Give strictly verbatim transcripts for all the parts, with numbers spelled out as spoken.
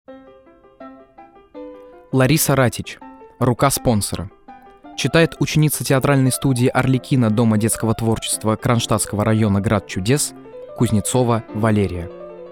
Лариса Ратич. Рука спонсора. Читает ученица театральной студии «Арлекино» Дома детского творчества Кронштадтского района «Град чудес» Кузнецова Валерия.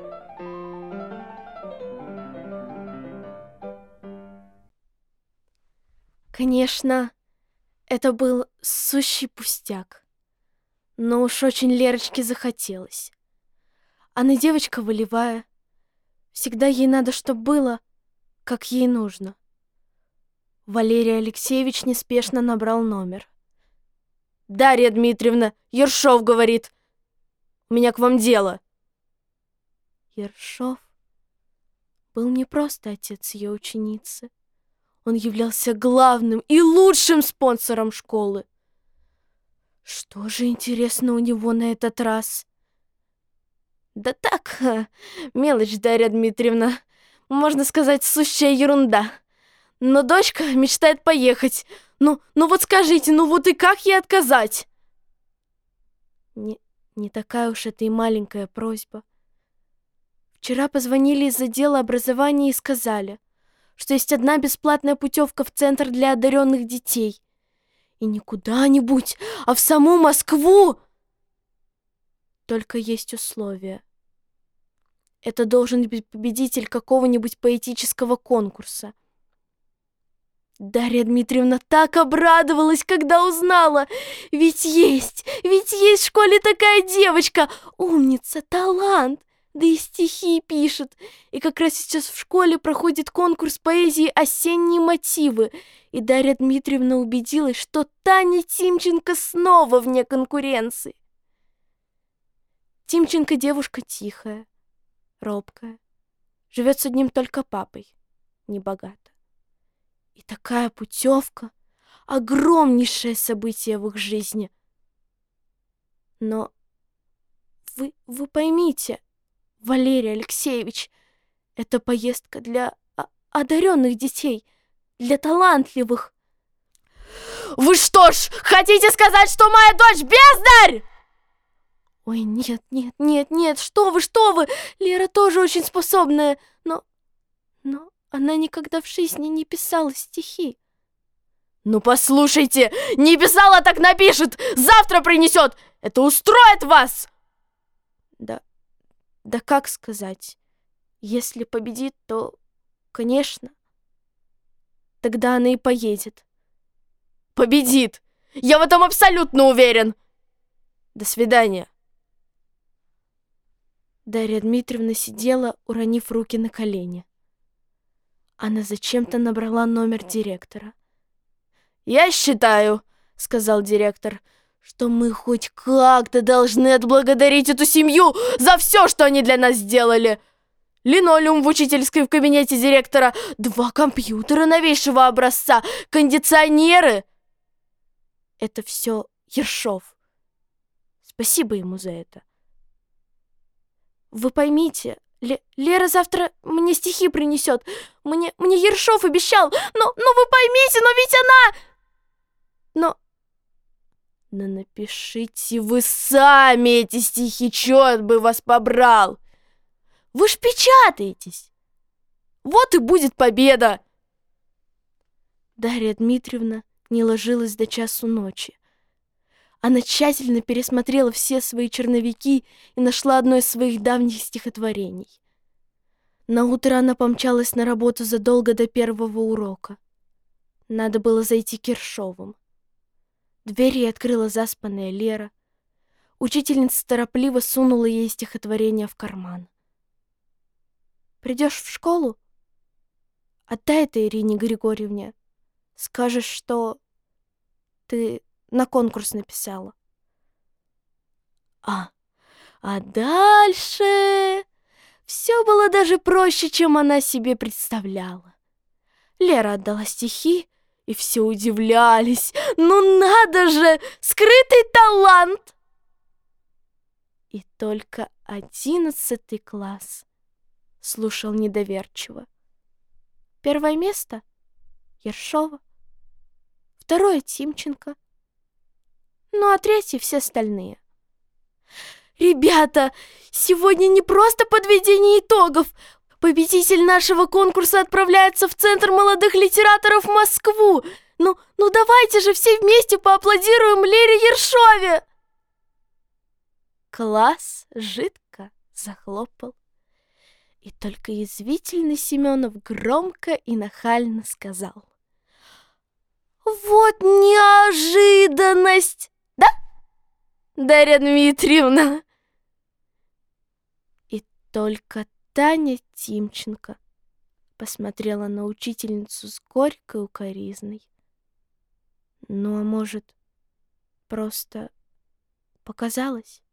Конечно, это был сущий пустяк. Но уж очень Лерочке захотелось. Она девочка волевая. Всегда ей надо, чтоб было, как ей нужно. Валерий Алексеевич неспешно набрал номер. «Дарья Дмитриевна, Ершов говорит. У меня к вам дело». Ершов был не просто отец ее ученицы. Он являлся главным и лучшим спонсором школы. Что же интересно у него на этот раз? Да так, мелочь, Дарья Дмитриевна. Можно сказать, сущая ерунда. Но дочка мечтает поехать. Ну, ну вот скажите, ну вот и как ей отказать? Не, не такая уж это и маленькая просьба. Вчера позвонили из отдела образования и сказали, что есть одна бесплатная путевка в центр для одаренных детей. И не куда-нибудь, а в саму Москву. Только есть условия. Это должен быть победитель какого-нибудь поэтического конкурса. Дарья Дмитриевна так обрадовалась, когда узнала. Ведь есть, ведь есть в школе такая девочка, умница, талант, да и стихи пишет. И как раз сейчас в школе проходит конкурс поэзии «Осенние мотивы». И Дарья Дмитриевна убедилась, что Таня Тимченко снова вне конкуренции. Тимченко девушка тихая, робкая, живет с одним только папой, небогата. И такая путевка — огромнейшее событие в их жизни. Но вы, вы поймите, Валерий Алексеевич, это поездка для одаренных детей, для талантливых. Вы что ж, хотите сказать, что моя дочь бездарь? Ой, нет, нет, нет, нет, что вы, что вы, Лера тоже очень способная, но... но... Она никогда в жизни не писала стихи. Ну послушайте, не писала, так напишет, завтра принесет. Это устроит вас? Да, да как сказать? Если победит, то, конечно, тогда она и поедет. Победит! Я в этом абсолютно уверен. До свидания. Дарья Дмитриевна сидела, уронив руки на колени. Она зачем-то набрала номер директора. «Я считаю, — сказал директор, — что мы хоть как-то должны отблагодарить эту семью за все, что они для нас сделали. Линолеум в учительской в кабинете директора, два компьютера новейшего образца, кондиционеры. Это все Ершов. Спасибо ему за это. Вы поймите, Л- Лера завтра мне стихи принесет. Мне, мне Ершов обещал. Но, но вы поймите, но ведь она... Но... Но напишите вы сами эти стихи, черт бы вас побрал. Вы ж печатаетесь. Вот и будет победа. Дарья Дмитриевна не ложилась до часу ночи. Она тщательно пересмотрела все свои черновики и нашла одно из своих давних стихотворений. Наутро она помчалась на работу задолго до первого урока. Надо было зайти к Ершовым. Дверь ей открыла заспанная Лера. Учительница торопливо сунула ей стихотворение в карман. «Придешь в школу? Отдай это Ирине Григорьевне. Скажешь, что ты на конкурс написала». А, а дальше все было даже проще, чем она себе представляла. Лера отдала стихи, и все удивлялись. Ну надо же, скрытый талант! И только одиннадцатый класс слушал недоверчиво. Первое место — Ершова, второе — Тимченко, ну а третье — все остальные. Ребята, сегодня не просто подведение итогов. Победитель нашего конкурса отправляется в Центр молодых литераторов в Москву. Ну, ну давайте же все вместе поаплодируем Лере Ершове. Класс жидко захлопал. И только язвительный Семенов громко и нахально сказал: вот неожиданность! Да, Дарья Дмитриевна? И только Таня Тимченко посмотрела на учительницу с горькой укоризной. Ну, а может, просто показалось?